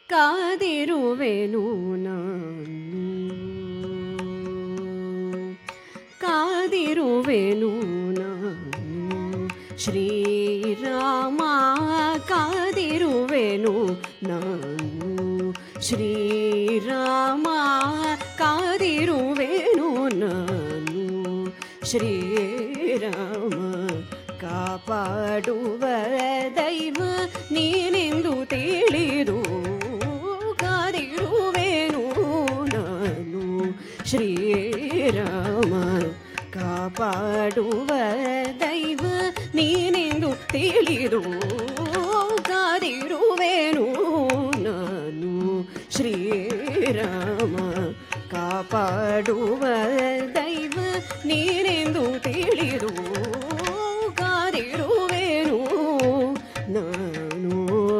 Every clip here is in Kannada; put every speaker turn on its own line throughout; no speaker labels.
ಕಾದಿರುವೆನು ನಾನು, ಕಾದಿರುವೆನು ನಾನು ಶ್ರೀರಾಮ, ಕಾದಿರುವೆನು ನಾನು ಶ್ರೀರಾಮ, ಕಾದಿರುವೆನು ನಾನು ಶ್ರೀರಾಮ. ಕಾಪಾಡುವ ದೈವ ನೀನೆಂದು ತಿಳಿದು ಕಾದಿರುವೆನು ನಾನು ಶ್ರೀರಾಮ. ಕಾಪಾಡುವ ದೈವ ನೀನೆಂದು ತಿಳಿದು ಕಾದಿರುವೆನು ನಾನು ಶ್ರೀರಾಮ. ಕಾಪಾಡುವ ದೈವ ನೀನೆಂದು ತಿಳಿದು ಕಾದಿರುವೆನು ನಾನು.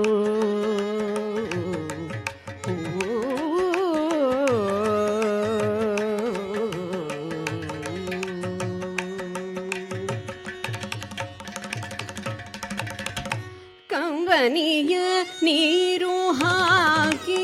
ಕಂಬನಿಯ ನೀರು ಹಾಕಿ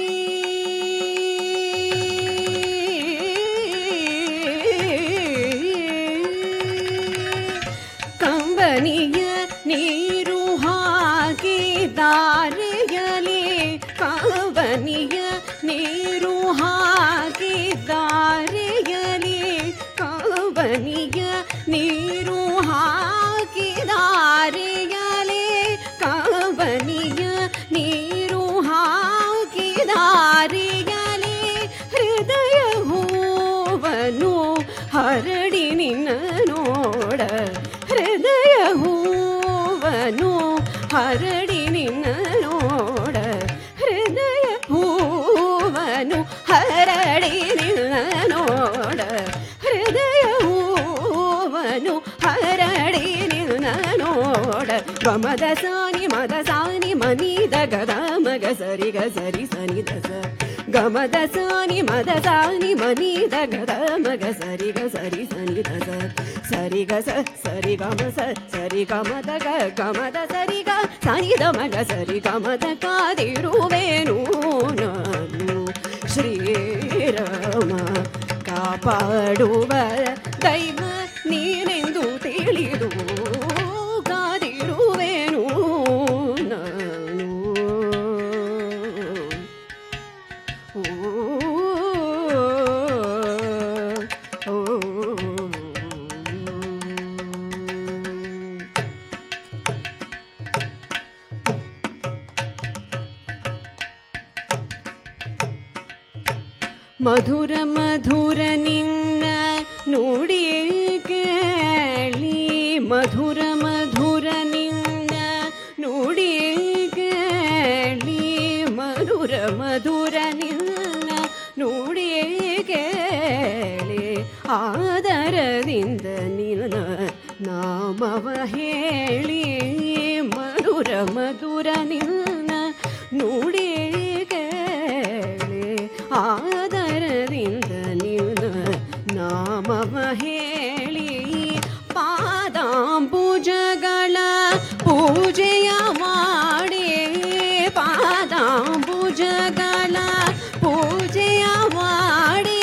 ಕಂಬನಿಯ ನೀರು ಹಾಕಿ ದಾರಿಯಲಿ, ಕಂಬನಿಯ ನೀರು ಹಾಕಿ ದಾರಿಯಲಿ, ಕಂಬನಿಯ ನೀರು ಹಾಕಿ ದಾರಿಯಲಿ, ಕಂಬನಿಯ ನೀರು ಹಾಕಿ ದಾರಿಯಲಿ, ಹೃದಯ ಹೂವನ್ನು ಹರಡಿ ನಿನ್ನ ನೋಡ, ಹೃದಯ ಹೂವನ್ನು ಹರಡಿ ನಿನ್ನ ನೋಡ, ಹೃದಯ ಹೂವನ್ನು ಹರಡಿ ನಿನ್ನ ನೋಡ, ಹೃದಯ ಹೂವನ್ನು ಹರಡಿ ನಿನ್ನ ನೋಡ. ಗಮದ ಸಾನಿ ಮದ ಸಾನಿ ಮನಿದ ಗದ ಮಗ ಸರಿ ಗ ಸರಿ ಸನಿ ದ ಸ, ಗಮದ ಸಾನಿ ಮದ ಸಾನಿ ಮನಿದ ಗದ ಮಗ ಸರಿ ಗ ಸರಿ ಸನಿ ದ ಸ, ಸರಿ ಗ ಸ ಸರಿ ಗ ಮ ಸ ಸರಿ ಗ ಮ ದ ಗ ಗಮದ ಸರಿ ಗ ಸನಿ ದ ಮಗ ಸರಿ ಗ ಮ ದ. ಕಾದಿರುವೆನು ನಾನು ಶ್ರೀರಾಮ. ಕಾಪಾಡುವ ದೈವ ನೀನೆಂದು ತಿಳಿದು ಕಾದಿರುವೆನು ನಾನು. ಮಧುರ ಮಧುರ ನಿನ್ನ ನುಡಿ ಕೇಳಿ, ಮಧುರ ಮಧುರ ನಿನ್ನ ನುಡಿ ಕೇಳಿ, ಮಧುರ ಮಧುರ ನಿನ್ನ ನುಡಿ ಕೇಳಿ, ಆದರದಿಂದ ನಿನ್ನ ನಾಮವ ಹೇಳಿ, ಮಧುರ ಮಧುರ ನಿನ್ನ ನುಡಿ ಕೇಳಿ, ಆದರದಿಂದ ನಿನ್ನ ನಾಮವ ಹೇಳಿ, ಪಾದಾಂಬುಜಗಳ ಪೂಜೆಯ ಮಾಡಿ, ಪಾದಾಂಬುಜಗಳ ಪೂಜೆಯ ಮಾಡಿ,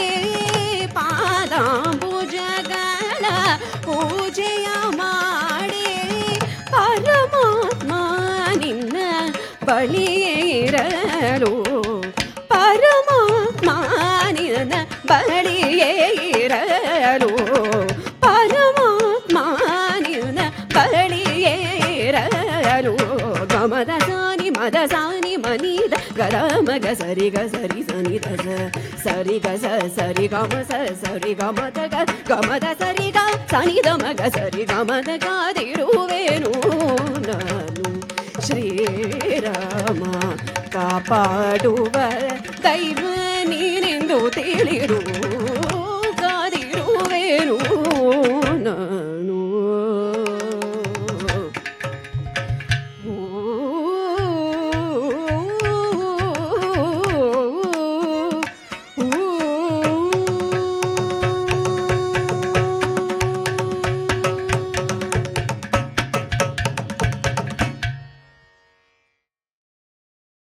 ಪಾದಾಂಬುಜಗಳ ಪೂಜೆಯ ಮಾಡಿ, ಪರಮಾತ್ಮ ನಿನ್ನ ಬಳಿಯೇ ಇರಲು, ಪರಮಾತ್ಮ ನಿನ್ನ ಬಳಿಯೇ ಇರಲು, ಪರಮಾತ್ಮ ನಿನ್ನ ಬಳಿಯೇ ಇರಲು. ಗಮದ ಸಾನಿ ಮದ ಸಾನಿ ಮನಿದ ಗದ ಮಗ ಸರಿ ಗ ಸರಿ ಸನಿ ದ ಸ, ಸರಿ ಗ ಸ ಸರಿ ಗ ಮ ಸ ಸರಿ ಗ ಮ ದ ಗ ಗಮದ ಸರಿ ಗ ಸನಿ ದ ಮಗ ಸರಿ ಗ ಮ ದ. ಕಾದಿರುವೆನು ನಾನು ಶ್ರೀರಾಮ. ಕಾಪಾಡುವ ದೈವ ನೀನೆಂದು ತಿಳಿದು ಕಾದಿರುವೆನು